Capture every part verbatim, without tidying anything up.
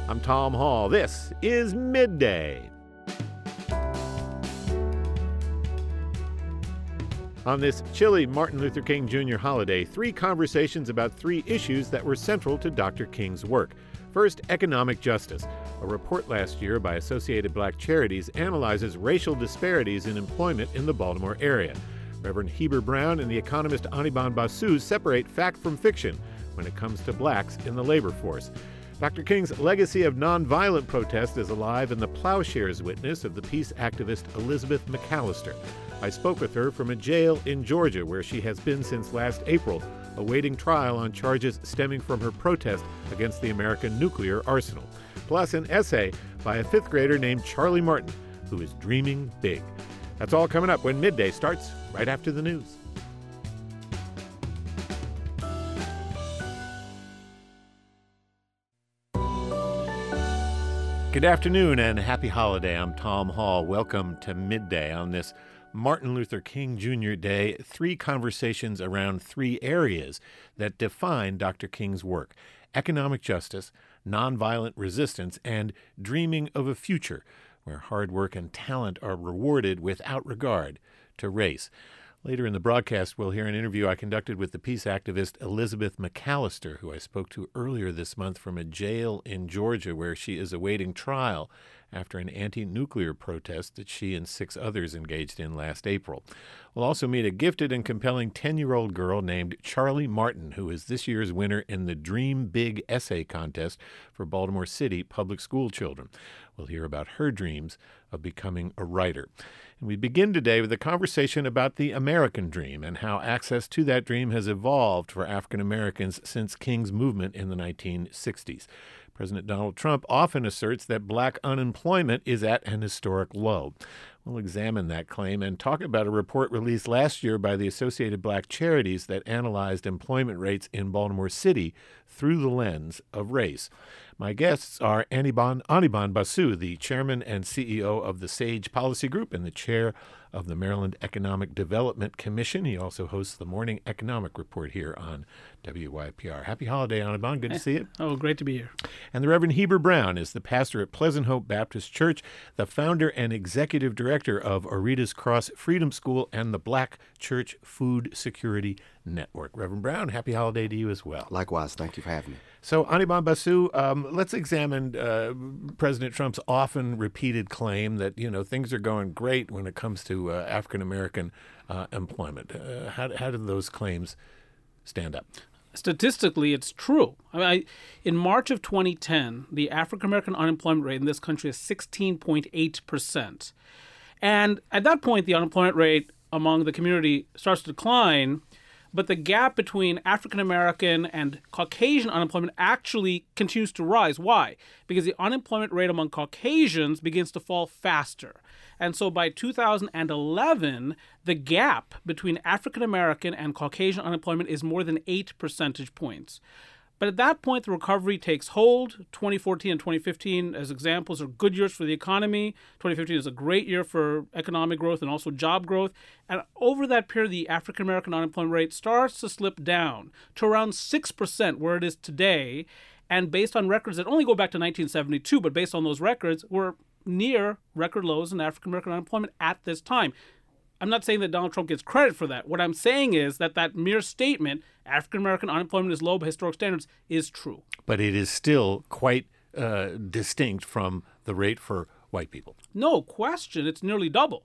I'm Tom Hall. This is Midday. On this chilly Martin Luther King Junior holiday, three conversations about three issues that were central to Doctor King's work. First, economic justice. A report last year by Associated Black Charities analyzes racial disparities in employment in the Baltimore area. Reverend Heber Brown and the economist Anirban Basu separate fact from fiction when it comes to blacks in the labor force. Doctor King's legacy of nonviolent protest is alive in the plowshares witness of the peace activist Elizabeth McAllister. I spoke with her from a jail in Georgia where she has been since last April, awaiting trial on charges stemming from her protest against the American nuclear arsenal. Plus an essay by a fifth grader named Charlie Martin, who is dreaming big. That's all coming up when Midday starts right after the news. Good afternoon and happy holiday. I'm Tom Hall. Welcome to Midday on this Martin Luther King Junior Day. Three conversations around three areas that define Doctor King's work: economic justice, nonviolent resistance, and dreaming of a future where hard work and talent are rewarded without regard to race. Later in the broadcast, we'll hear an interview I conducted with the peace activist Elizabeth McAllister, who I spoke to earlier this month from a jail in Georgia where she is awaiting trial after an anti-nuclear protest that she and six others engaged in last April. We'll also meet a gifted and compelling ten-year-old girl named Charlie Martin, who is this year's winner in the Dream Big essay contest for Baltimore City public school children. We'll hear about her dreams of becoming a writer. And we begin today with a conversation about the American dream and how access to that dream has evolved for African Americans since King's movement in the nineteen sixties. President Donald Trump often asserts that black unemployment is at an historic low. We'll examine that claim and talk about a report released last year by the Associated Black Charities that analyzed employment rates in Baltimore City through the lens of race. My guests are Anirban, Anirban Basu, the chairman and C E O of the SAGE Policy Group and the chair of the Maryland Economic Development Commission. He also hosts the Morning Economic Report here on W Y P R. Happy holiday, Anirban. Good to see you. Oh, great to be here. And the Reverend Heber Brown is the pastor at Pleasant Hope Baptist Church, the founder and executive director of Aretas Cross Freedom School and the Black Church Food Security Network. Reverend Brown, happy holiday to you as well. Likewise. Thank you for having me. So, Anirban Basu, um, let's examine uh, President Trump's often repeated claim that, you know, things are going great when it comes to uh, African-American uh, employment. Uh, how, how do those claims stand up? Statistically, it's true. I mean, I, in March of twenty ten, the African-American unemployment rate in this country is sixteen point eight percent. And at that point, the unemployment rate among the community starts to decline, but the gap between African-American and Caucasian unemployment actually continues to rise. Why? Because the unemployment rate among Caucasians begins to fall faster. And so by two thousand eleven, the gap between African-American and Caucasian unemployment is more than eight percentage points. But at that point, the recovery takes hold. twenty fourteen and twenty fifteen, as examples, are good years for the economy. twenty fifteen is a great year for economic growth and also job growth. And over that period, the African-American unemployment rate starts to slip down to around six percent, where it is today. And based on records that only go back to nineteen seventy-two, but based on those records, we're near record lows in African-American unemployment at this time. I'm not saying that Donald Trump gets credit for that. What I'm saying is that that mere statement, African-American unemployment is low by historic standards, is true. But it is still quite uh, distinct from the rate for white people. No question. It's nearly double.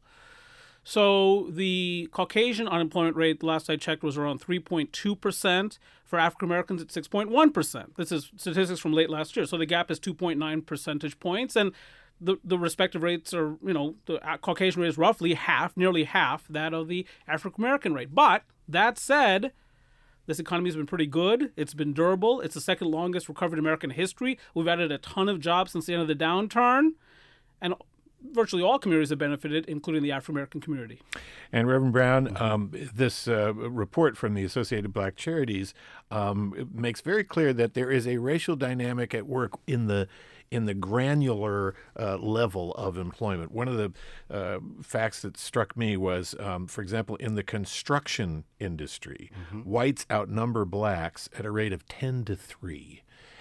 So the Caucasian unemployment rate, the last I checked, was around three point two percent. For African Americans, it's six point one percent. This is statistics from late last year. So the gap is two point nine percentage points. And the, the respective rates are, you know, the Caucasian rate is roughly half, nearly half that of the African American rate. But that said, this economy has been pretty good. It's been durable. It's the second longest recovery in American history. We've added a ton of jobs since the end of the downturn. And virtually all communities have benefited, including the African-American community. And Reverend Brown, um, this uh, report from the Associated Black Charities um, makes very clear that there is a racial dynamic at work in the in the granular uh, level of employment. One of the uh, facts that struck me was, um, for example, in the construction industry, mm-hmm. whites outnumber blacks at a rate of ten to three.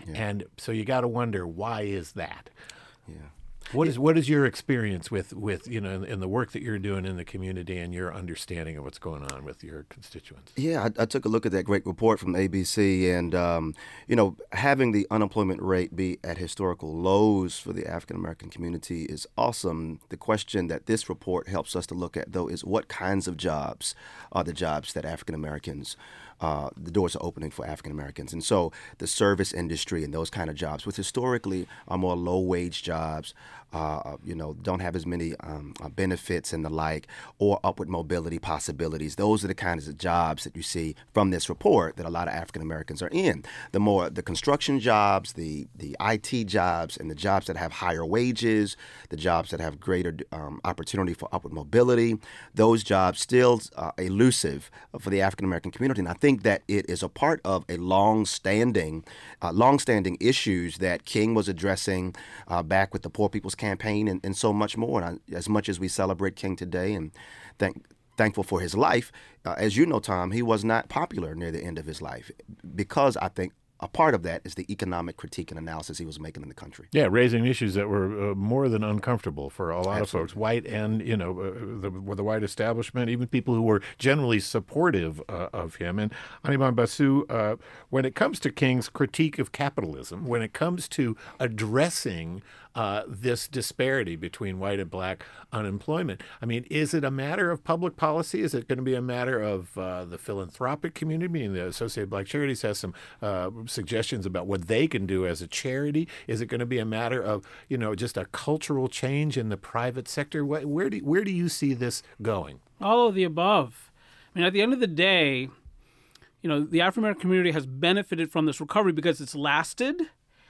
Yeah. And so you got to wonder, why is that? Yeah. What is what is your experience with, with you know in, in the work that you're doing in the community and your understanding of what's going on with your constituents? Yeah, I, I took a look at that great report from A B C, and um, you know, having the unemployment rate be at historical lows for the African American community is awesome. The question that this report helps us to look at, though, is what kinds of jobs are the jobs that African Americans Uh, the doors are opening for African Americans. And so the service industry and those kind of jobs, which historically are more low-wage jobs, uh, you know, don't have as many um, uh, benefits and the like, or upward mobility possibilities. Those are the kinds of jobs that you see from this report that a lot of African Americans are in. The more the construction jobs, the the I T jobs, and the jobs that have higher wages, the jobs that have greater um, opportunity for upward mobility, those jobs still uh, elusive for the African American community. And I think that it is a part of a long-standing, uh, long-standing issues that King was addressing uh, back with the Poor People's Campaign and, and so much more. And I, as much as we celebrate King today and thank, thankful for his life, uh, as you know, Tom, he was not popular near the end of his life because I think a part of that is the economic critique and analysis he was making in the country. Yeah, raising issues that were uh, more than uncomfortable for a lot Absolutely. of folks, white and, you know, uh, the, the white establishment, even people who were generally supportive uh, of him. And Animan Basu, uh, when it comes to King's critique of capitalism, when it comes to addressing uh, this disparity between white and black unemployment, I mean, is it a matter of public policy? Is it going to be a matter of uh, the philanthropic community? I mean, the Associated Black Charities has some uh, suggestions about what they can do as a charity. Is it going to be a matter of, you know, just a cultural change in the private sector? Where, where do where do you see this going? All of the above. I mean, at the end of the day, you know, the African American community has benefited from this recovery because it's lasted.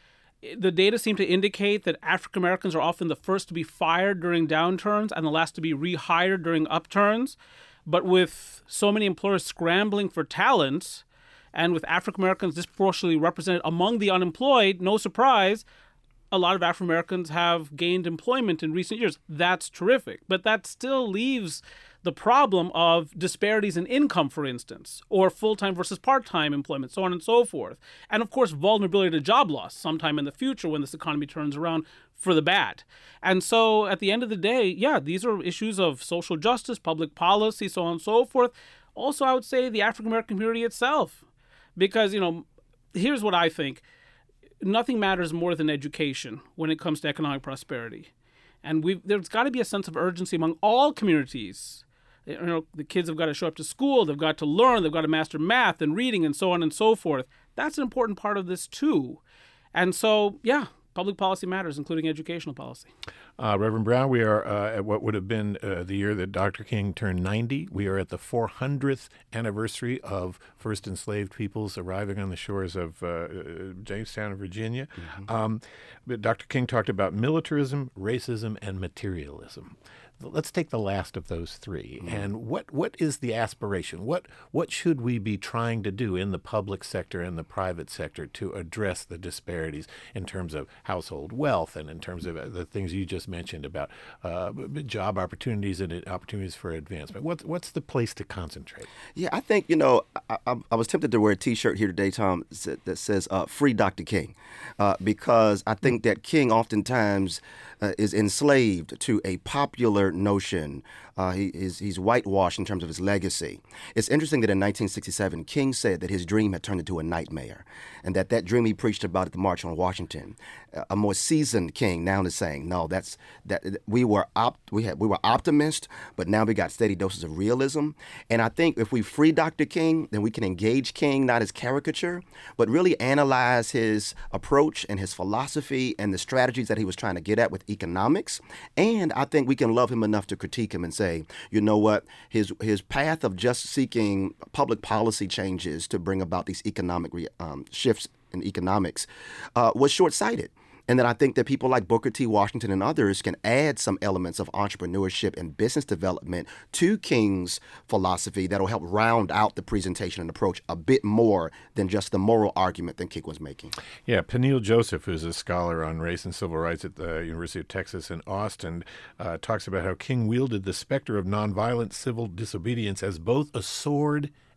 The data seem to indicate that African Americans are often the first to be fired during downturns and the last to be rehired during upturns. But with so many employers scrambling for talent, and with African Americans disproportionately represented among the unemployed, no surprise, a lot of African Americans have gained employment in recent years. That's terrific. But that still leaves the problem of disparities in income, for instance, or full-time versus part-time employment, so on and so forth. And of course, vulnerability to job loss sometime in the future when this economy turns around for the bad. And so at the end of the day, yeah, these are issues of social justice, public policy, so on and so forth. Also, I would say the African American community itself. Because, you know, here's what I think. Nothing matters more than education when it comes to economic prosperity. And we've, there's got to be a sense of urgency among all communities. You know, the kids have got to show up to school. They've got to learn. They've got to master math and reading and so on and so forth. That's an important part of this, too. And so, yeah, public policy matters, including educational policy. Uh, Reverend Brown, we are uh, at what would have been uh, the year that Doctor King turned ninety. We are at the four hundredth anniversary of first enslaved peoples arriving on the shores of uh, Jamestown, Virginia. Mm-hmm. Um, but Doctor King talked about militarism, racism, and materialism. Let's take the last of those three. Mm-hmm. And what, what is the aspiration? What what should we be trying to do in the public sector and the private sector to address the disparities in terms of household wealth and in terms of the things you just mentioned about uh, job opportunities and opportunities for advancement? What's, what's the place to concentrate? Yeah, I think, you know, I, I, I was tempted to wear a T-shirt here today, Tom, that says uh, Free Doctor King, uh, because I think that King oftentimes uh, is enslaved to a popular notion. Uh, he, he's, he's whitewashed in terms of his legacy. It's interesting that in nineteen sixty-seven, King said that his dream had turned into a nightmare, and that that dream he preached about at the March on Washington. A more seasoned King now is saying, no, that's that we were op- we had we were optimists, but now we got steady doses of realism. And I think if we free Doctor King, then we can engage King not as caricature, but really analyze his approach and his philosophy and the strategies that he was trying to get at with economics. And I think we can love him enough to critique him and say, you know what, his his path of just seeking public policy changes to bring about these economic re- um, shifts in economics uh, was short-sighted. And then I think that people like Booker T. Washington and others can add some elements of entrepreneurship and business development to King's philosophy that'll help round out the presentation and approach a bit more than just the moral argument that King was making. Yeah, Peniel Joseph, who's a scholar on race and civil rights at the University of Texas in Austin, uh, talks about how King wielded the specter of nonviolent civil disobedience as both a sword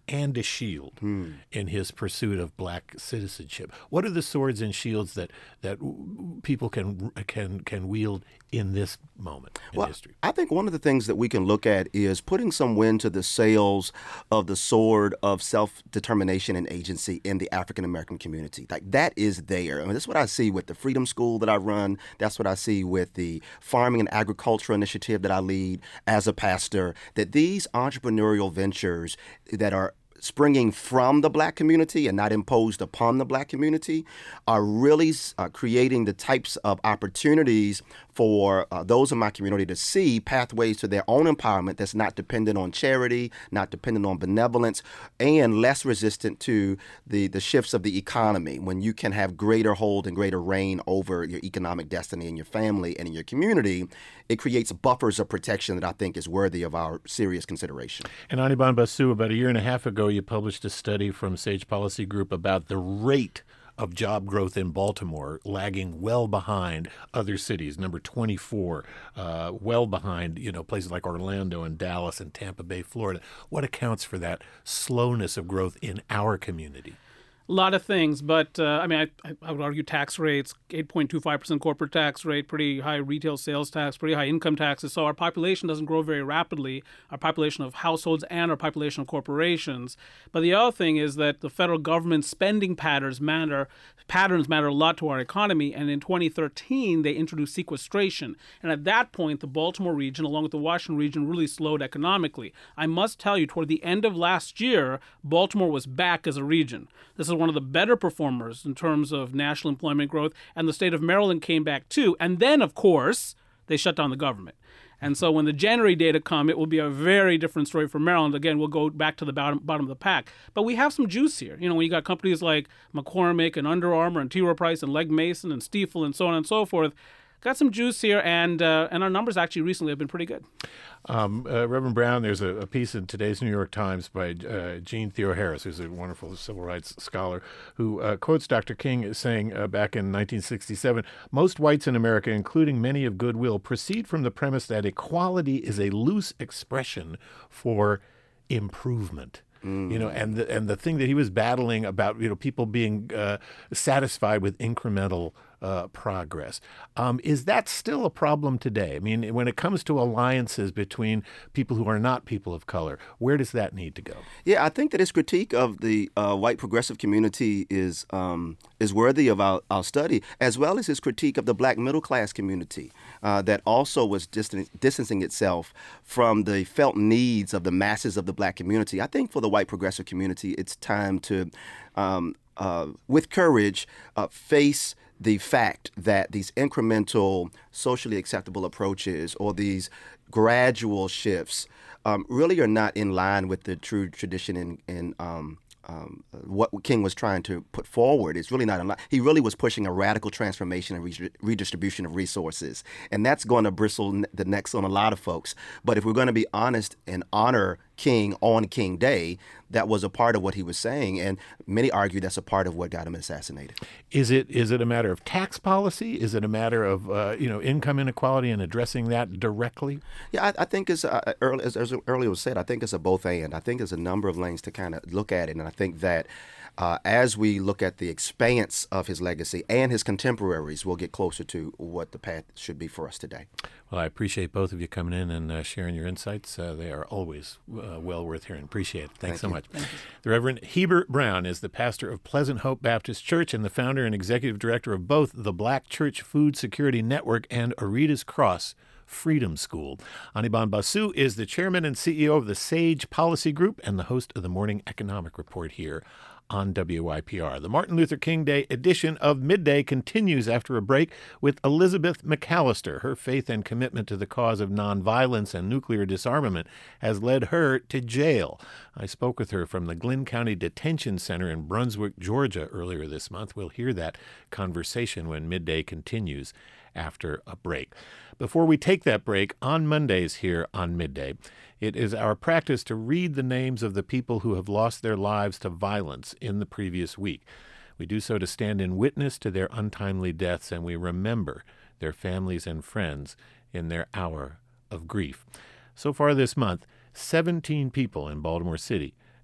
and a shield Hmm. in his pursuit of black citizenship. What are the swords and shields that that people can can can wield in this moment in well, history? I think one of the things that we can look at is putting some wind to the sails of the sword of self-determination and agency in the African-American community. Like, that is there. I mean, that's what I see with the Freedom School that I run. That's what I see with the Farming and Agriculture Initiative that I lead as a pastor, that these entrepreneurial ventures that are springing from the black community and not imposed upon the black community are really uh, creating the types of opportunities for uh, those in my community to see pathways to their own empowerment that's not dependent on charity, not dependent on benevolence, and less resistant to the, the shifts of the economy. When you can have greater hold and greater reign over your economic destiny in your family and in your community, it creates buffers of protection that I think is worthy of our serious consideration. And Anirban Basu, about a year and a half ago, you published a study from Sage Policy Group about the rate of job growth in Baltimore, lagging well behind other cities, number twenty-four, uh, well behind, you know, places like Orlando and Dallas and Tampa Bay, Florida. What accounts for that slowness of growth in our community? A lot of things, but uh, I mean, I, I would argue tax rates, eight point two five percent corporate tax rate, pretty high retail sales tax, pretty high income taxes. So our population doesn't grow very rapidly, our population of households and our population of corporations. But the other thing is that the federal government spending patterns matter, patterns matter a lot to our economy. And in twenty thirteen, they introduced sequestration. And at that point, the Baltimore region, along with the Washington region, really slowed economically. I must tell you, toward the end of last year, Baltimore was back as a region. This is one of the better performers in terms of national employment growth, and the state of Maryland came back too. And then, of course, they shut down the government. And so when the January data come, it will be a very different story for Maryland. Again, we'll go back to the bottom, bottom of the pack. But we have some juice here. You know, when you got companies like McCormick and Under Armour and T. Rowe Price and Legg Mason and Stiefel and so on and so forth, got some juice here, and uh, and our numbers actually recently have been pretty good. Um, uh, Reverend Brown, there's a, a piece in today's New York Times by uh, Jean Theoharis, who's a wonderful civil rights scholar, who uh, quotes Doctor King as saying uh, back in nineteen sixty-seven, most whites in America, including many of goodwill, proceed from the premise that equality is a loose expression for improvement. You know, and the, and the thing that he was battling about, you know, people being uh, satisfied with incremental uh, progress. Um, is that still a problem today? I mean, when it comes to alliances between people who are not people of color, where does that need to go? Yeah, I think that his critique of the uh, white progressive community is um, is worthy of our, our study, as well as his critique of the black middle class community uh, that also was distan- distancing itself from the felt needs of the masses of the black community. I think for the white progressive community, it's time to, um, uh, with courage, uh, face the fact that these incremental, socially acceptable approaches or these gradual shifts um, really are not in line with the true tradition in, in um, um, what King was trying to put forward. It's really not in line. He really was pushing a radical transformation and re- redistribution of resources. And that's going to bristle n- the necks on a lot of folks. But if we're going to be honest and honor King on King Day, that was a part of what he was saying, and many argue that's a part of what got him assassinated. Is it is it a matter of tax policy? Is it a matter of uh, you know income inequality and addressing that directly? Yeah, I, I think it's uh, early, as, as earlier was said. I think it's a both and. I think there's a number of lanes to kind of look at it, and I think that uh, as we look at the expanse of his legacy and his contemporaries, we'll get closer to what the path should be for us today. Well, I appreciate both of you coming in and uh, sharing your insights. Uh, they are always uh, well worth hearing. Appreciate it. Thanks Thank so you. much. The Reverend Hebert Brown is the pastor of Pleasant Hope Baptist Church and the founder and executive director of both the Black Church Food Security Network and Aretas Cross Freedom School. Anirban Basu is the chairman and C E O of the Sage Policy Group and the host of the Morning Economic Report here on W Y P R. The Martin Luther King Day edition of Midday continues after a break with Elizabeth McAllister. Her faith and commitment to the cause of nonviolence and nuclear disarmament has led her to jail. I spoke with her from the Glynn County Detention Center in Brunswick, Georgia earlier this month. We'll hear that conversation when Midday continues after a break. Before we take that break, on Mondays here on Midday, it is our practice to read the names of the people who have lost their lives to violence in the previous week. We do so to stand in witness to their untimely deaths, and we remember their families and friends in their hour of grief. So far this month, seventeen people in Baltimore City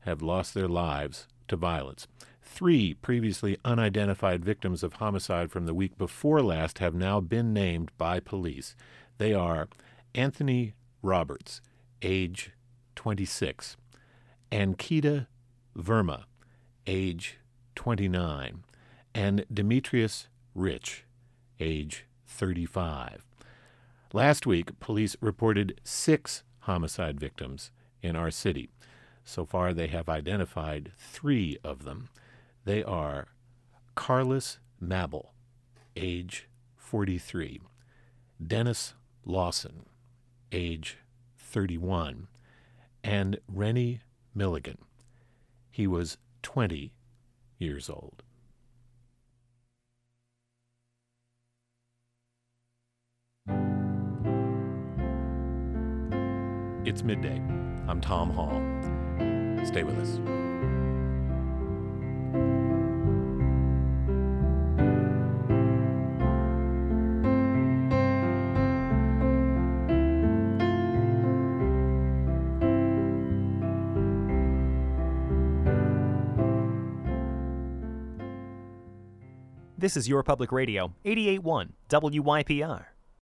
have lost their lives to violence. Three previously unidentified victims of homicide from the week before last have now been named by police. They are Anthony Roberts, age twenty-six, Ankita Verma, age twenty-nine, and Demetrius Rich, age thirty-five. Last week, police reported six homicide victims in our city. So far, they have identified three of them. They are Carlos Mabel, age forty-three, Dennis Lawson, age thirty-one, and Rennie Milligan. He was twenty years old. It's midday. I'm Tom Hall. Stay with us. This is Your Public Radio, eighty-eight point one W Y P R.